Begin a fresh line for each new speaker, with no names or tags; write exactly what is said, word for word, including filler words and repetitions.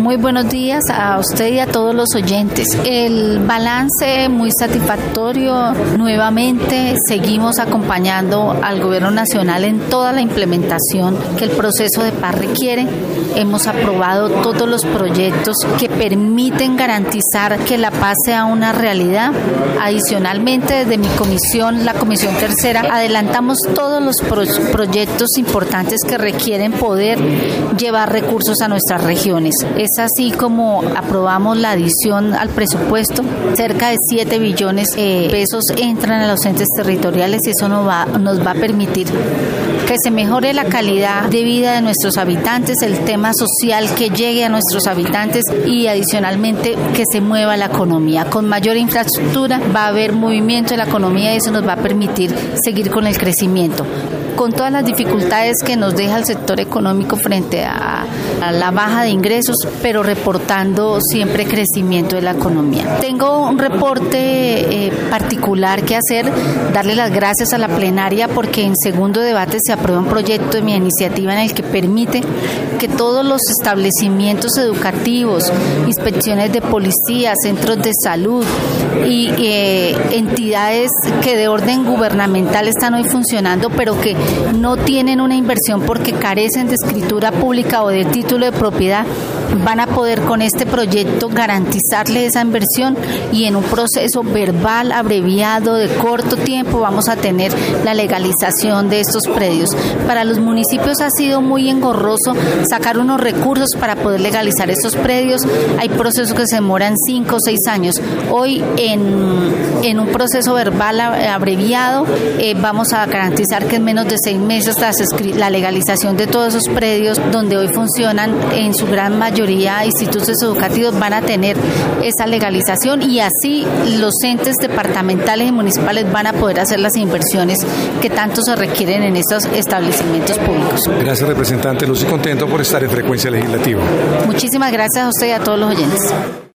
Muy buenos días a usted y a todos los oyentes. El balance muy satisfactorio. Nuevamente seguimos acompañando al Gobierno Nacional en toda la implementación que el proceso de paz requiere. Hemos aprobado todos los proyectos que permiten garantizar que la paz sea una realidad. Adicionalmente, desde mi comisión, la Comisión Tercera, adelantamos todos los pro- proyectos importantes que requieren poder llevar recursos a nuestras regiones. Es así como aprobamos la adición al presupuesto. Cerca de siete billones de pesos entran a los entes territoriales y eso nos va, nos va a permitir que se mejore la calidad de vida de nuestros habitantes, el tema social que llegue a nuestros habitantes y adicionalmente que se mueva la economía. Con mayor infraestructura va a haber movimiento en la economía y eso nos va a permitir seguir con el crecimiento. Con todas las dificultades que nos deja el sector económico frente a, a la baja de ingresos, pero reportando siempre crecimiento de la economía. Tengo un reporte eh, particular que hacer, darle las gracias a la plenaria porque en segundo debate se aprueba un proyecto de mi iniciativa en el que permite que todos los establecimientos educativos, inspecciones de policía, centros de salud y eh, entidades que de orden gubernamental están hoy funcionando, pero que no tienen una inversión porque carecen de escritura pública o de título de propiedad, van a poder con este proyecto garantizarle esa inversión y en un proceso verbal, abreviado, de corto tiempo, vamos a tener la legalización de estos predios. Para los municipios ha sido muy engorroso sacar unos recursos para poder legalizar estos predios. Hay procesos que se demoran cinco o seis años. Hoy en, en un proceso verbal abreviado eh, vamos a garantizar que en menos de seis meses la, la legalización de todos esos predios donde hoy funcionan en su gran mayoría institutos educativos van a tener esa legalización y así los entes departamentales y municipales van a poder hacer las inversiones que tanto se requieren en estos establecimientos públicos.
Gracias, representante. Lucy, contento por estar en Frecuencia Legislativa.
Muchísimas gracias a usted y a todos los oyentes.